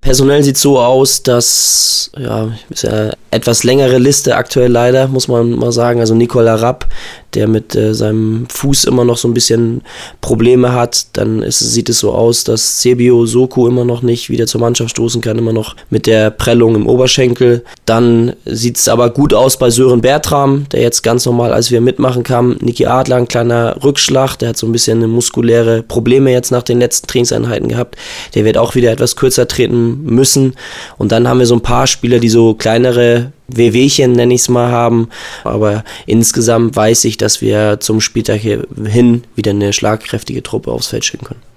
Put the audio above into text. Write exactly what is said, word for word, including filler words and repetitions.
Personell sieht es so aus, dass, ja, ist ja etwas längere Liste aktuell leider, muss man mal sagen. Also Nicola Rapp, der mit äh, seinem Fuß immer noch so ein bisschen Probleme hat. Dann ist, sieht es so aus, dass Sebio Soku immer noch nicht wieder zur Mannschaft stoßen kann, immer noch mit der Prellung im Oberschenkel. Dann sieht es aber gut aus bei Sören Bertram, der jetzt ganz normal, als wir mitmachen kam. Niki Adler, ein kleiner Rückschlag, der hat so ein bisschen muskuläre Probleme jetzt nach den letzten Trainingseinheiten gehabt. Der wird auch wieder etwas kürzer treten müssen. Und dann haben wir so ein paar Spieler, die so kleinere Wehwehchen, nenne ich es mal, haben. Aber insgesamt weiß ich, dass wir zum Spieltag hin wieder eine schlagkräftige Truppe aufs Feld schicken können.